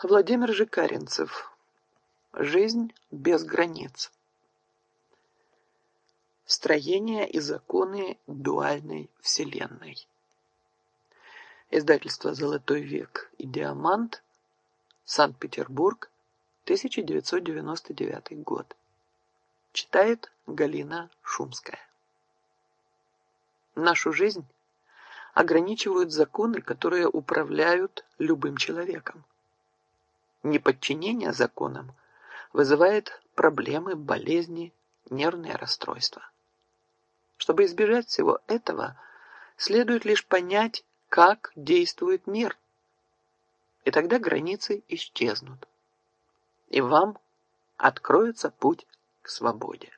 Владимир Жикаренцев. Жизнь без границ. Строение и законы дуальной вселенной. Издательство «Золотой век» и «Диамант», Санкт-Петербург, 1999 год. Читает Галина Шумская. Нашу жизнь ограничивают законы, которые управляют любым человеком. Неподчинение законам вызывает проблемы, болезни, нервные расстройства. Чтобы избежать всего этого, следует лишь понять, как действует мир. И тогда границы исчезнут. И вам откроется путь к свободе.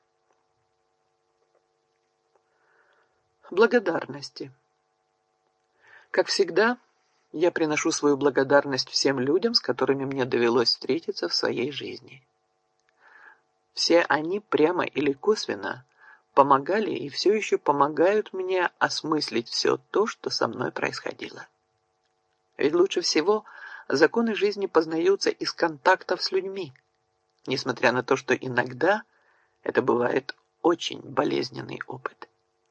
Благодарности. Как всегда, я приношу свою благодарность всем людям, с которыми мне довелось встретиться в своей жизни. Все они прямо или косвенно помогали и все еще помогают мне осмыслить все то, что со мной происходило. Ведь лучше всего законы жизни познаются из контактов с людьми, несмотря на то, что иногда это бывает очень болезненный опыт.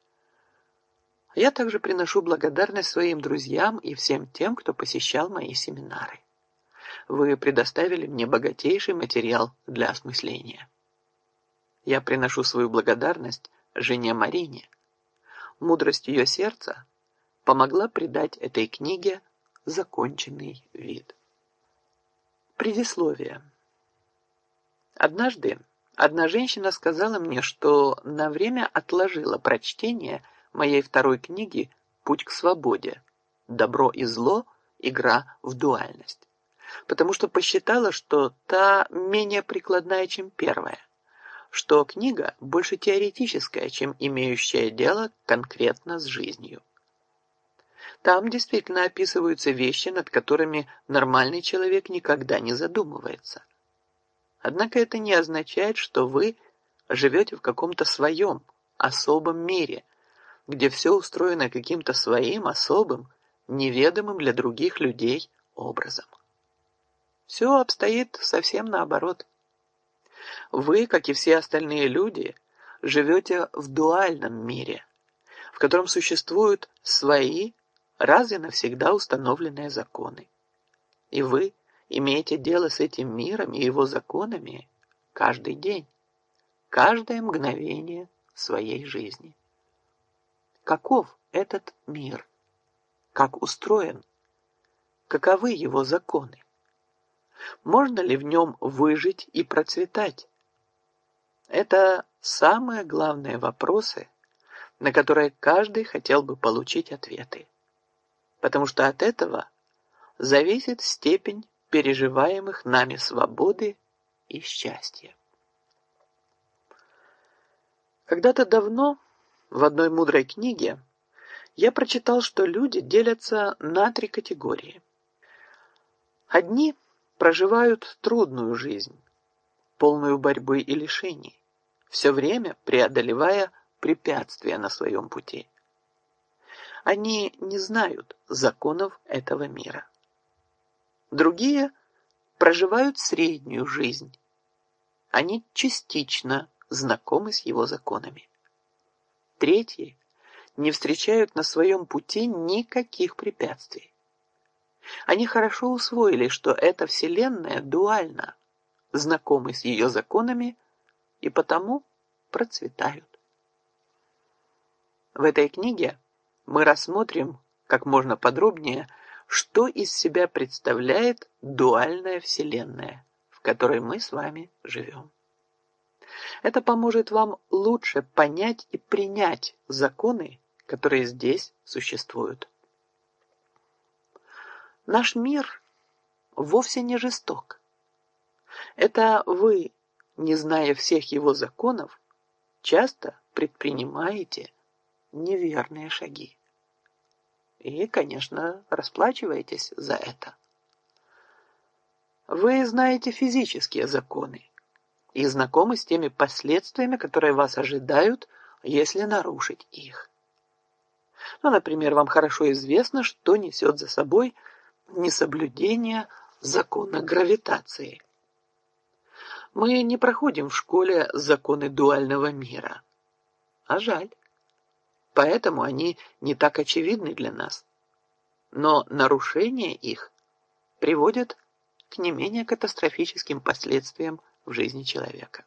Я также приношу благодарность своим друзьям и всем тем, кто посещал мои семинары. Вы предоставили мне богатейший материал для осмысления. Я приношу свою благодарность жене Марине. Мудрость ее сердца помогла придать этой книге законченный вид. Предисловие. Однажды одна женщина сказала мне, что на время отложила прочтение моей второй книги «Путь к свободе. Добро и зло. Игра в дуальность», потому что посчитала, что та менее прикладная, чем первая, что книга больше теоретическая, чем имеющая дело конкретно с жизнью. Там действительно описываются вещи, над которыми нормальный человек никогда не задумывается. Однако это не означает, что вы живете в каком-то своем, особом мире, где все устроено каким-то своим, особым, неведомым для других людей образом. Все обстоит совсем наоборот. Вы, как и все остальные люди, живете в дуальном мире, в котором существуют свои, раз и навсегда установленные законы. И вы имеете дело с этим миром и его законами каждый день, каждое мгновение своей жизни. Каков этот мир? Как устроен? Каковы его законы? Можно ли в нем выжить и процветать? Это самые главные вопросы, на которые каждый хотел бы получить ответы. Потому что от этого зависит степень переживаемых нами свободы и счастья. Когда-то давно в одной мудрой книге я прочитал, что люди делятся на 3 категории. Одни проживают трудную жизнь, полную борьбы и лишений, все время преодолевая препятствия на своем пути. Они не знают законов этого мира. Другие проживают среднюю жизнь. Они частично знакомы с его законами. Третьи не встречают на своем пути никаких препятствий. Они хорошо усвоили, что эта вселенная дуальна, знакомы с ее законами и потому процветают. В этой книге мы рассмотрим как можно подробнее, что из себя представляет дуальная вселенная, в которой мы с вами живем. Это поможет вам лучше понять и принять законы, которые здесь существуют. Наш мир вовсе не жесток. Это вы, не зная всех его законов, часто предпринимаете неверные шаги. И, конечно, расплачиваетесь за это. Вы знаете физические законы и знакомы с теми последствиями, которые вас ожидают, если нарушить их. Ну, например, вам хорошо известно, что несет за собой несоблюдение закона гравитации. Мы не проходим в школе законы дуального мира. А жаль. Поэтому они не так очевидны для нас. Но нарушение их приводит к не менее катастрофическим последствиям в жизни человека.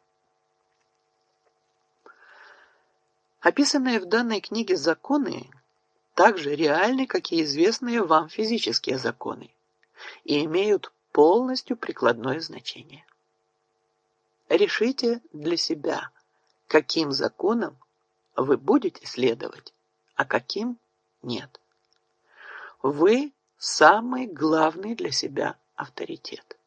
Описанные в данной книге законы так же реальны, как и известные вам физические законы, и имеют полностью прикладное значение. Решите для себя, каким законам вы будете следовать, а каким нет. Вы самый главный для себя авторитет.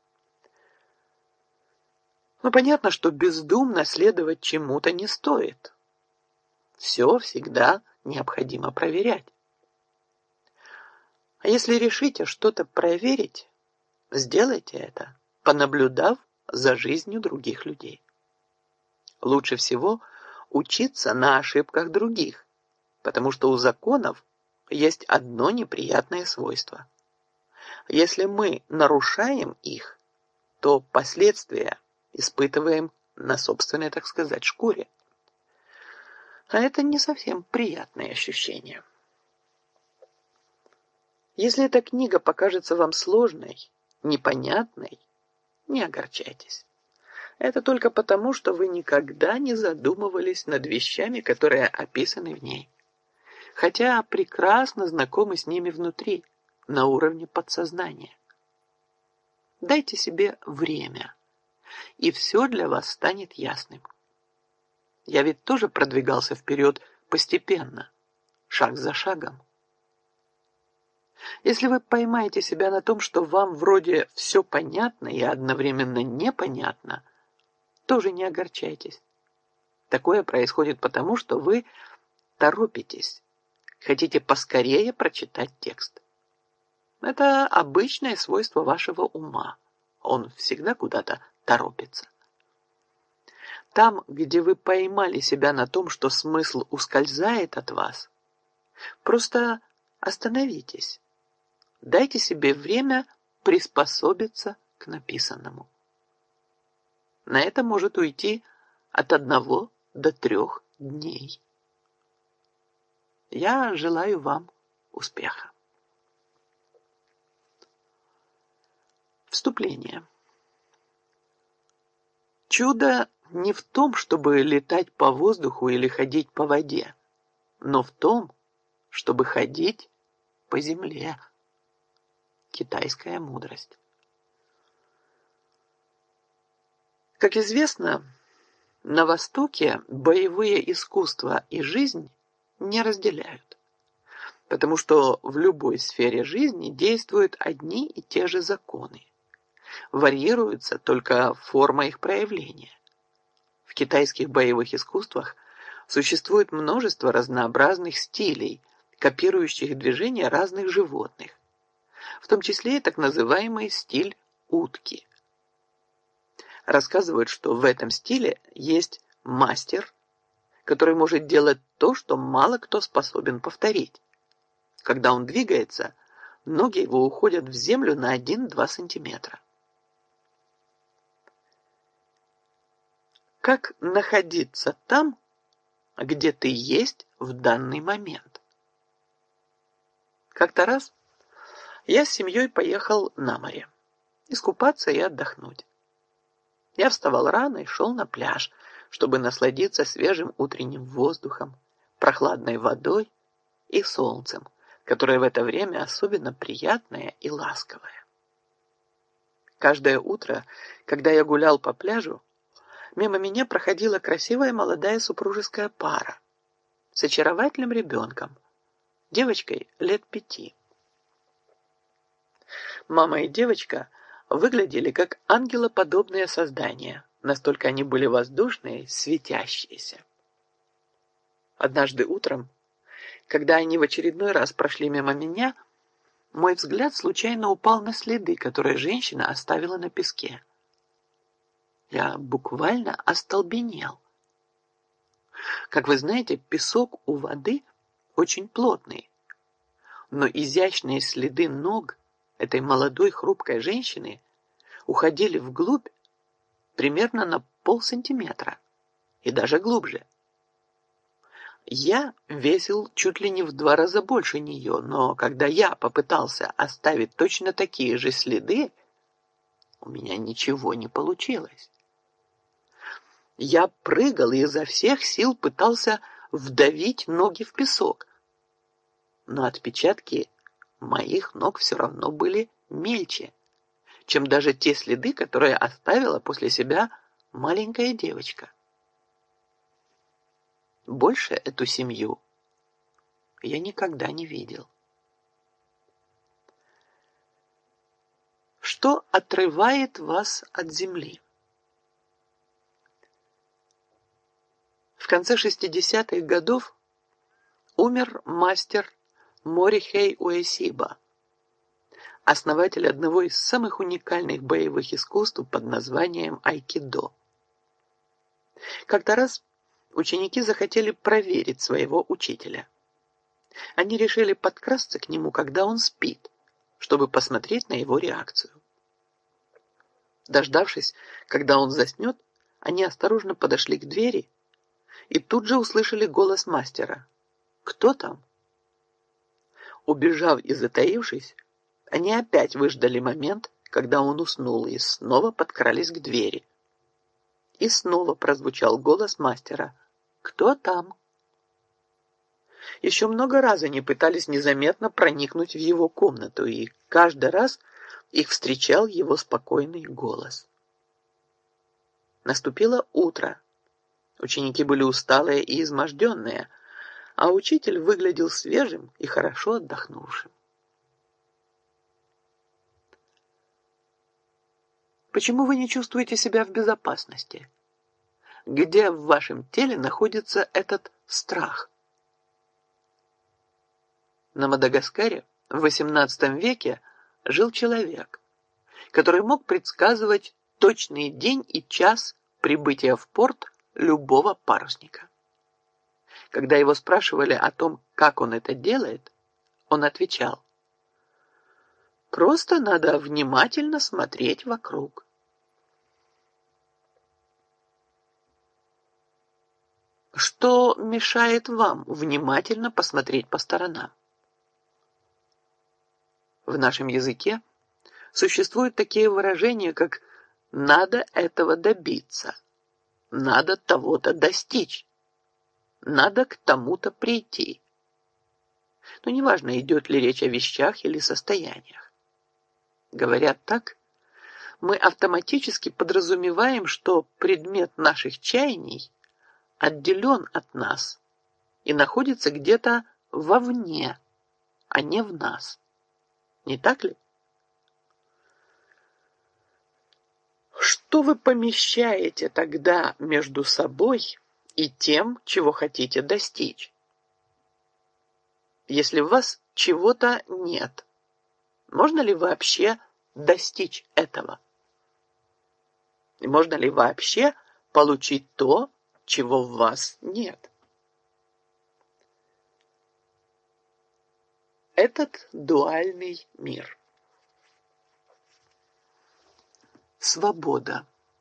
Но понятно, что бездумно следовать чему-то не стоит. Все всегда необходимо проверять. А если решите что-то проверить, сделайте это, понаблюдав за жизнью других людей. Лучше всего учиться на ошибках других, потому что у законов есть одно неприятное свойство. Если мы нарушаем их, то последствия испытываем на собственной, так сказать, шкуре. А это не совсем приятное ощущение. Если эта книга покажется вам сложной, непонятной, не огорчайтесь. Это только потому, что вы никогда не задумывались над вещами, которые описаны в ней, хотя прекрасно знакомы с ними внутри, на уровне подсознания. Дайте себе время, и все для вас станет ясным. Я ведь тоже продвигался вперед постепенно, шаг за шагом. Если вы поймаете себя на том, что вам вроде все понятно и одновременно непонятно, тоже не огорчайтесь. Такое происходит потому, что вы торопитесь, хотите поскорее прочитать текст. Это обычное свойство вашего ума. Он всегда куда-то торопится. Там, где вы поймали себя на том, что смысл ускользает от вас, просто остановитесь. Дайте себе время приспособиться к написанному. На это может уйти от 1 до 3 дней. Я желаю вам успеха. Вступление. Чудо не в том, чтобы летать по воздуху или ходить по воде, но в том, чтобы ходить по земле. Китайская мудрость. Как известно, на Востоке боевые искусства и жизнь не разделяют, потому что в любой сфере жизни действуют одни и те же законы. Варьируется только форма их проявления. В китайских боевых искусствах существует множество разнообразных стилей, копирующих движения разных животных, в том числе и так называемый стиль утки. Рассказывают, что в этом стиле есть мастер, который может делать то, что мало кто способен повторить. Когда он двигается, ноги его уходят в землю на 1-2 сантиметра. Как находиться там, где ты есть в данный момент? Как-то раз я с семьей поехал на море, искупаться и отдохнуть. Я вставал рано и шел на пляж, чтобы насладиться свежим утренним воздухом, прохладной водой и солнцем, которое в это время особенно приятное и ласковое. Каждое утро, когда я гулял по пляжу, мимо меня проходила красивая молодая супружеская пара с очаровательным ребенком, девочкой лет 5. Мама и девочка выглядели как ангелоподобные создания, настолько они были воздушные, светящиеся. Однажды утром, когда они в очередной раз прошли мимо меня, мой взгляд случайно упал на следы, которые женщина оставила на песке. Я буквально остолбенел. Как вы знаете, песок у воды очень плотный, но изящные следы ног этой молодой хрупкой женщины уходили вглубь примерно на полсантиметра и даже глубже. Я весил чуть ли не в 2 раза больше нее, но когда я попытался оставить точно такие же следы, у меня ничего не получилось. Я прыгал и изо всех сил пытался вдавить ноги в песок, но отпечатки моих ног все равно были мельче, чем даже те следы, которые оставила после себя маленькая девочка. Больше эту семью я никогда не видел. Что отрывает вас от земли? В конце 60-х годов умер мастер Морихей Уэсиба, основатель одного из самых уникальных боевых искусств под названием айкидо. Как-то раз ученики захотели проверить своего учителя. Они решили подкрасться к нему, когда он спит, чтобы посмотреть на его реакцию. Дождавшись, когда он заснет, они осторожно подошли к двери и тут же услышали голос мастера. «Кто там?» Убежав и затаившись, они опять выждали момент, когда он уснул, и снова подкрались к двери. И снова прозвучал голос мастера. «Кто там?» Еще много раз они пытались незаметно проникнуть в его комнату, и каждый раз их встречал его спокойный голос. Наступило утро. Ученики были усталые и изможденные, а учитель выглядел свежим и хорошо отдохнувшим. Почему вы не чувствуете себя в безопасности? Где в вашем теле находится этот страх? На Мадагаскаре в XVIII веке жил человек, который мог предсказывать точный день и час прибытия в порт любого парусника. Когда его спрашивали о том, как он это делает, он отвечал: «Просто надо внимательно смотреть вокруг». Что мешает вам внимательно посмотреть по сторонам? В нашем языке существуют такие выражения, как «надо этого добиться», «надо того-то достичь», «надо к тому-то прийти». Но неважно, идет ли речь о вещах или состояниях. Говорят так, мы автоматически подразумеваем, что предмет наших чаяний отделен от нас и находится где-то вовне, а не в нас. Не так ли? Что вы помещаете тогда между собой и тем, чего хотите достичь? Если у вас чего-то нет, можно ли вообще достичь этого? И можно ли вообще получить то, чего в вас нет? Этот дуальный мир. Свобода.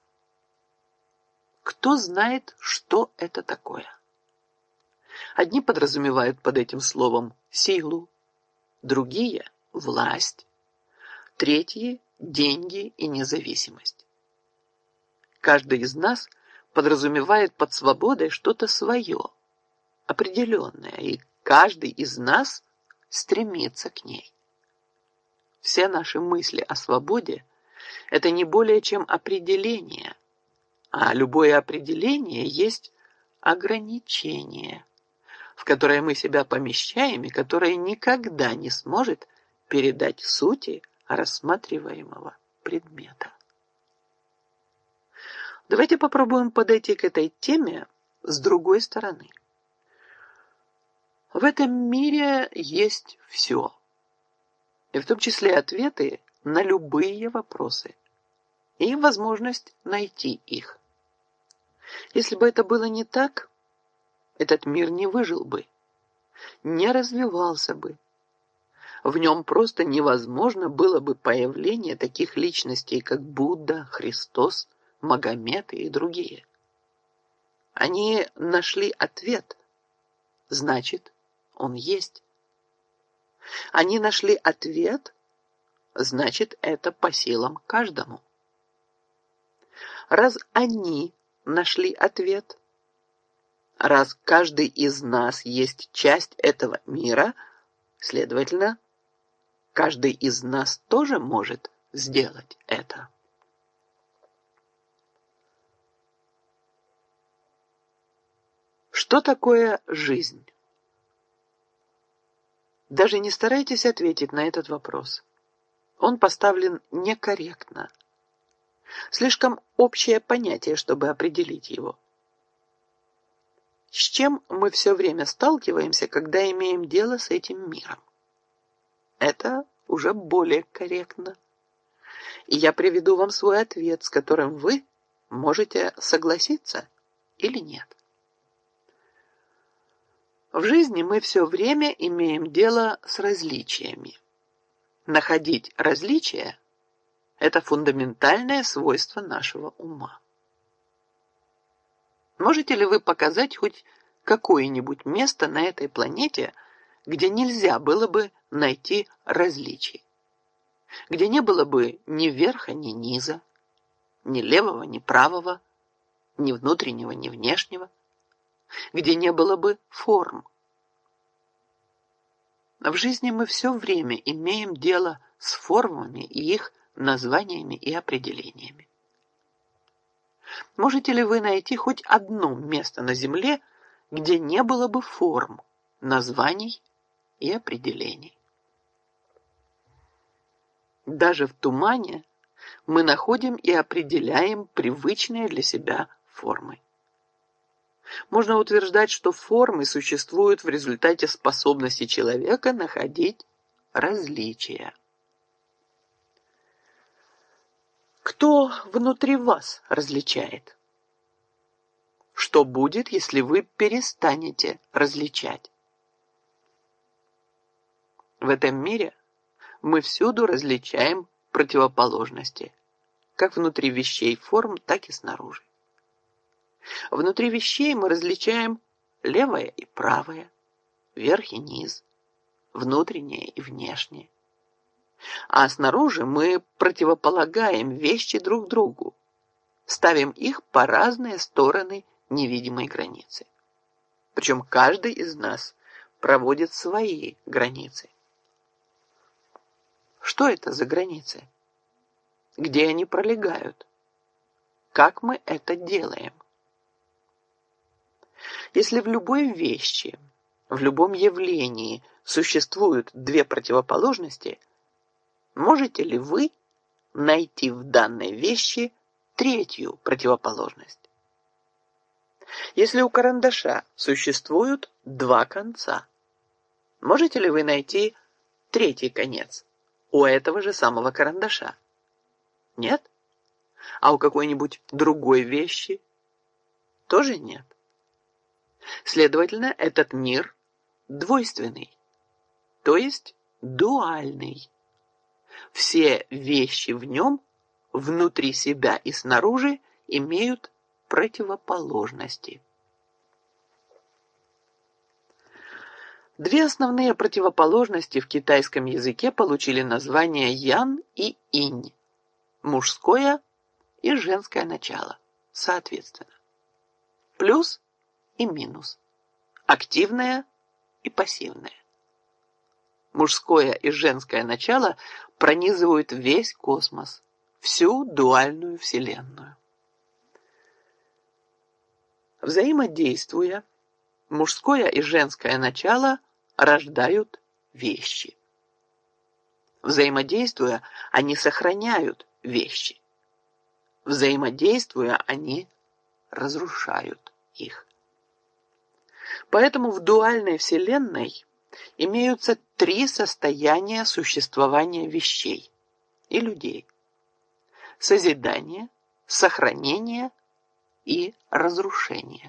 Кто знает, что это такое? Одни подразумевают под этим словом силу, другие – власть, третьи – деньги и независимость. Каждый из нас подразумевает под свободой что-то свое, определенное, и каждый из нас стремится к ней. Все наши мысли о свободе – это не более чем определение, а любое определение есть ограничение, в которое мы себя помещаем и которое никогда не сможет передать сути рассматриваемого предмета. Давайте попробуем подойти к этой теме с другой стороны. В этом мире есть все, и в том числе ответы на любые вопросы и возможность найти их. Если бы это было не так, этот мир не выжил бы, не развивался бы. В нем просто невозможно было бы появление таких личностей, как Будда, Христос, Магомед и другие. Они нашли ответ, значит, он есть. Они нашли ответ, значит, это по силам каждому. Раз они нашли ответ, раз каждый из нас есть часть этого мира, следовательно, каждый из нас тоже может сделать это. Что такое жизнь? Даже не старайтесь ответить на этот вопрос. Он поставлен некорректно. Слишком общее понятие, чтобы определить его. С чем мы все время сталкиваемся, когда имеем дело с этим миром? Это уже более корректно. И я приведу вам свой ответ, с которым вы можете согласиться или нет. В жизни мы все время имеем дело с различиями. Находить различия – это фундаментальное свойство нашего ума. Можете ли вы показать хоть какое-нибудь место на этой планете, где нельзя было бы найти различий? Где не было бы ни верха, ни низа, ни левого, ни правого, ни внутреннего, ни внешнего? Где не было бы форм? В жизни мы все время имеем дело с формами и их названиями и определениями. Можете ли вы найти хоть одно место на Земле, где не было бы форм, названий и определений? Даже в тумане мы находим и определяем привычные для себя формы. Можно утверждать, что формы существуют в результате способности человека находить различия. Кто внутри вас различает? Что будет, если вы перестанете различать? В этом мире мы всюду различаем противоположности, как внутри вещей форм, так и снаружи. Внутри вещей мы различаем левое и правое, верх и низ, внутреннее и внешнее. А снаружи мы противополагаем вещи друг другу, ставим их по разные стороны невидимой границы. Причем каждый из нас проводит свои границы. Что это за границы? Где они пролегают? Как мы это делаем? Если в любой вещи, в любом явлении существуют две противоположности, можете ли вы найти в данной вещи третью противоположность? Если у карандаша существуют два конца, можете ли вы найти третий конец у этого же самого карандаша? Нет? А у какой-нибудь другой вещи? Тоже нет. Следовательно, этот мир двойственный, то есть дуальный. Все вещи в нем, внутри себя и снаружи, имеют противоположности. Две основные противоположности в китайском языке получили названия ян и инь, мужское и женское начало, соответственно. Плюс и минус, активное и пассивное. Мужское и женское начало пронизывают весь космос, всю дуальную вселенную. Взаимодействуя, мужское и женское начало рождают вещи. Взаимодействуя, они сохраняют вещи. Взаимодействуя, они разрушают их. Поэтому в дуальной вселенной имеются три состояния существования вещей и людей: созидание, сохранение и разрушение.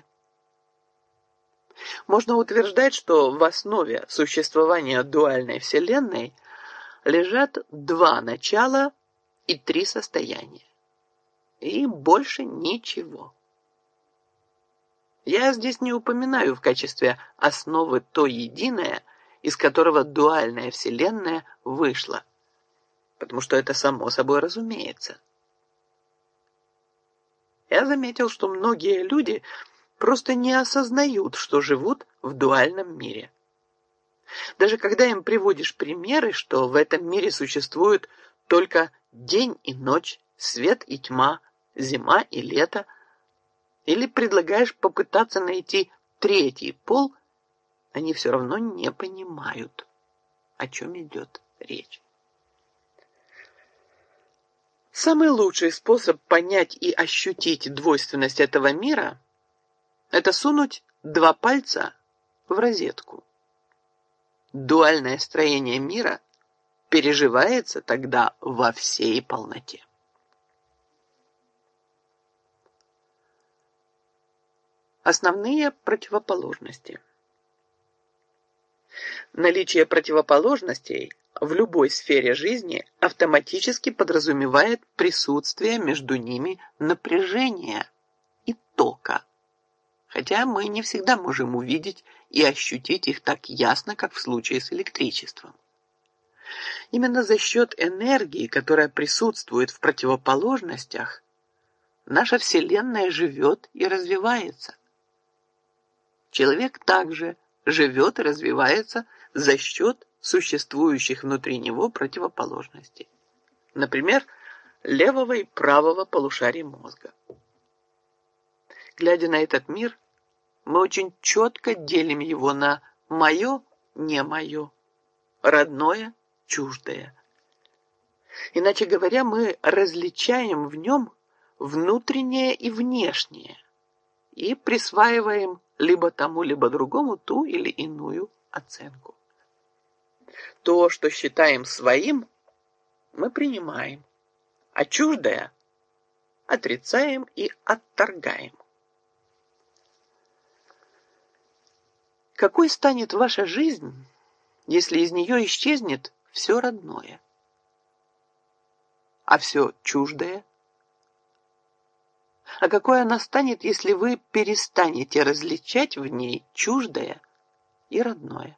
Можно утверждать, что в основе существования дуальной вселенной лежат два начала и три состояния. И больше ничего. Я здесь не упоминаю в качестве основы то единое, из которого дуальная вселенная вышла, потому что это само собой разумеется. Я заметил, что многие люди просто не осознают, что живут в дуальном мире. Даже когда им приводишь примеры, что в этом мире существуют только день и ночь, свет и тьма, зима и лето, или предлагаешь попытаться найти третий пол, они все равно не понимают, о чем идет речь. Самый лучший способ понять и ощутить двойственность этого мира – это сунуть два пальца в розетку. Дуальное строение мира переживается тогда во всей полноте. Основные противоположности. Наличие противоположностей в любой сфере жизни автоматически подразумевает присутствие между ними напряжения и тока. Хотя мы не всегда можем увидеть и ощутить их так ясно, как в случае с электричеством. Именно за счет энергии, которая присутствует в противоположностях, наша Вселенная живет и развивается. Человек также живет и развивается за счет существующих внутри него противоположностей. Например, левого и правого полушарий мозга. Глядя на этот мир, мы очень четко делим его на «моё», «не моё», «родное», «чуждое». Иначе говоря, мы различаем в нем внутреннее и внешнее и присваиваем либо тому, либо другому ту или иную оценку. То, что считаем своим, мы принимаем, а чуждое отрицаем и отторгаем. Какой станет ваша жизнь, если из нее исчезнет все родное, а все чуждое? А какой она станет, если вы перестанете различать в ней чуждое и родное?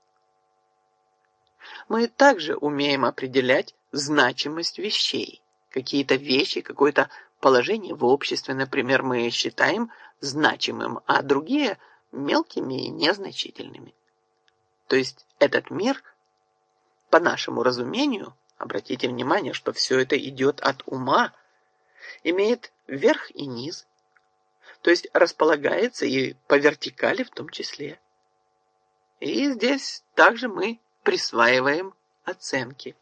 Мы также умеем определять значимость вещей. Какие-то вещи, какое-то положение в обществе, например, мы считаем значимым, а другие – мелкими и незначительными. То есть этот мир, по нашему разумению, обратите внимание, что все это идет от ума, имеет верх и низ, то есть располагается и по вертикали в том числе. И здесь также мы присваиваем оценки.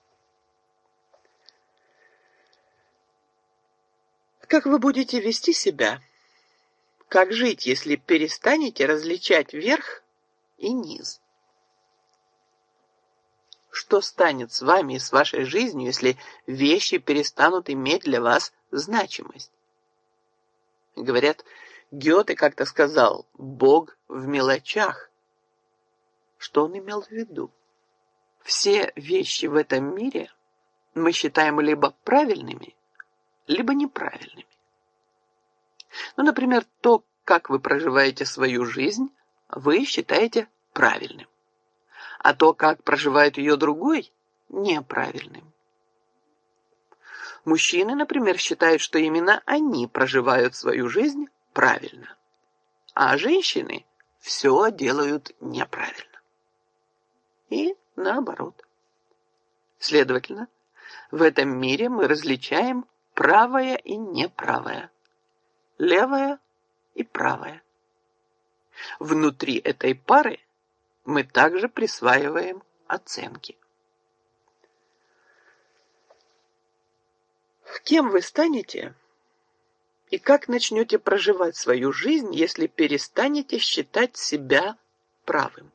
Как вы будете вести себя? Как жить, если перестанете различать верх и низ? Что станет с вами и с вашей жизнью, если вещи перестанут иметь для вас значимость? Говорят, Гёте как-то сказал «Бог в мелочах». Что он имел в виду? Все вещи в этом мире мы считаем либо правильными, либо неправильными. Ну, например, то, как вы проживаете свою жизнь, вы считаете правильным, а то, как проживает ее другой, неправильным. Мужчины, например, считают, что именно они проживают свою жизнь правильно, а женщины все делают неправильно. И наоборот. Следовательно, в этом мире мы различаем правое и неправое, левое и правое. Внутри этой пары мы также присваиваем оценки. Кем вы станете и как начнете проживать свою жизнь, если перестанете считать себя правым?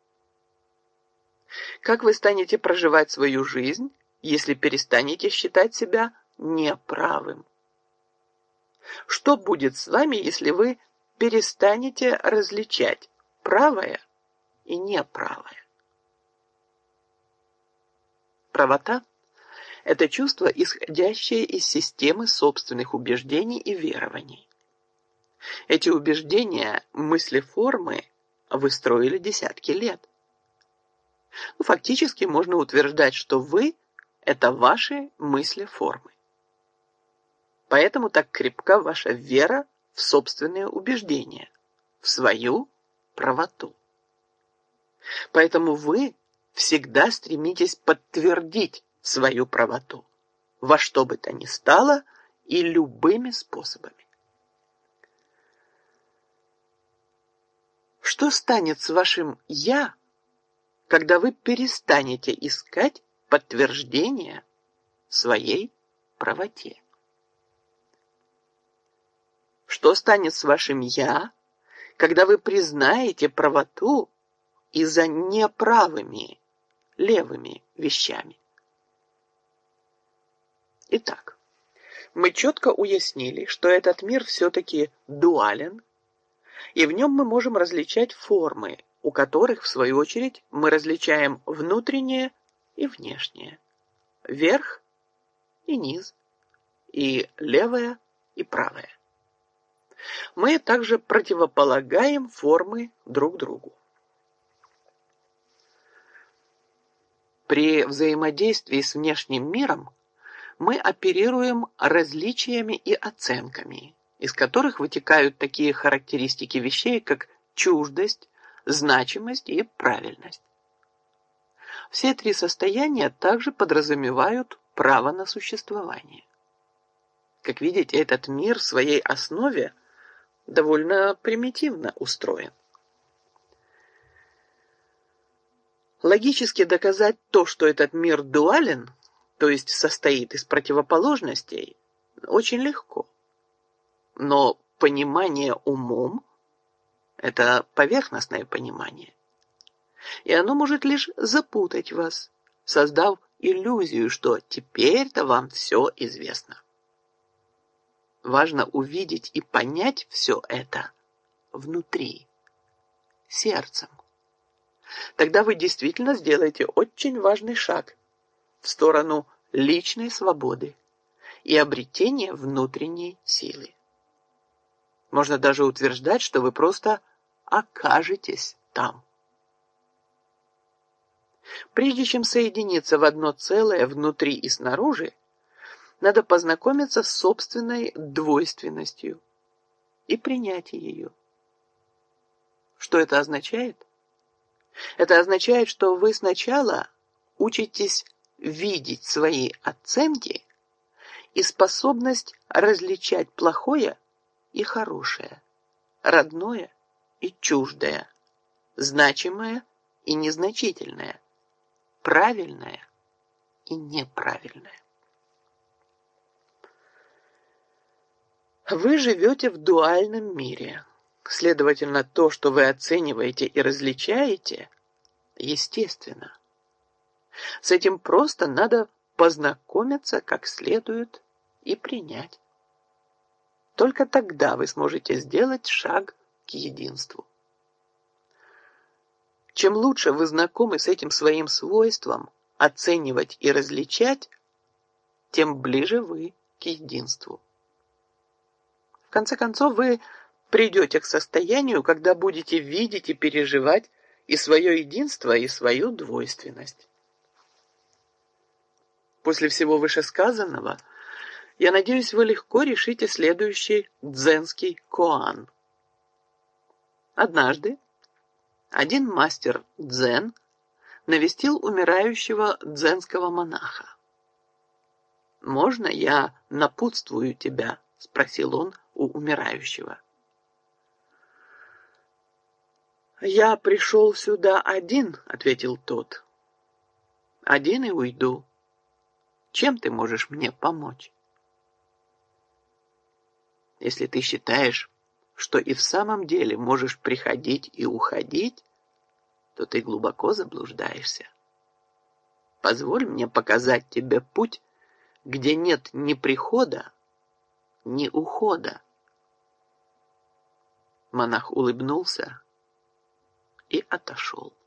Как вы станете проживать свою жизнь, если перестанете считать себя неправым? Что будет с вами, если вы перестанете различать правое и неправое? Правота – это чувство, исходящее из системы собственных убеждений и верований. Эти убеждения, мыслеформы, вы строили десятки лет. Фактически можно утверждать, что вы – это ваши мыслеформы. Поэтому так крепка ваша вера в собственные убеждения, в свою правоту. Поэтому вы всегда стремитесь подтвердить свою правоту во что бы то ни стало и любыми способами. Что станет с вашим «я», когда вы перестанете искать подтверждение своей правоте? Что станет с вашим «я», когда вы признаете правоту и за неправыми, левыми вещами? Итак, мы четко уяснили, что этот мир все-таки дуален, и в нем мы можем различать формы, у которых, в свою очередь, мы различаем внутреннее и внешнее, верх и низ, и левое и правое. Мы также противополагаем формы друг другу. При взаимодействии с внешним миром мы оперируем различиями и оценками, из которых вытекают такие характеристики вещей, как чуждость, значимость и правильность. Все три состояния также подразумевают право на существование. Как видите, этот мир в своей основе довольно примитивно устроен. Логически доказать то, что этот мир дуален, то есть состоит из противоположностей, очень легко. Но понимание умом – это поверхностное понимание. И оно может лишь запутать вас, создав иллюзию, что теперь-то вам все известно. Важно увидеть и понять все это внутри, сердцем. Тогда вы действительно сделаете очень важный шаг в сторону личной свободы и обретения внутренней силы. Можно даже утверждать, что вы просто окажетесь там. Прежде чем соединиться в одно целое внутри и снаружи, надо познакомиться с собственной двойственностью и принять ее. Что это означает? Это означает, что вы сначала учитесь видеть свои оценки и способность различать плохое и хорошее, родное и чуждое, значимое и незначительное, правильное и неправильное. Вы живете в дуальном мире. Следовательно, то, что вы оцениваете и различаете, естественно. С этим просто надо познакомиться как следует и принять. Только тогда вы сможете сделать шаг к единству. Чем лучше вы знакомы с этим своим свойством оценивать и различать, тем ближе вы к единству. В конце концов, вы придете к состоянию, когда будете видеть и переживать и свое единство, и свою двойственность. После всего вышесказанного, я надеюсь, вы легко решите следующий дзенский коан. Однажды один мастер дзен навестил умирающего дзенского монаха. «Можно я напутствую тебя?» — спросил он у умирающего. «Я пришел сюда один», — ответил тот. «Один и уйду. Чем ты можешь мне помочь?» Если ты считаешь, что и в самом деле можешь приходить и уходить, то ты глубоко заблуждаешься. Позволь мне показать тебе путь, где нет ни прихода, ни ухода. Монах улыбнулся и отошел.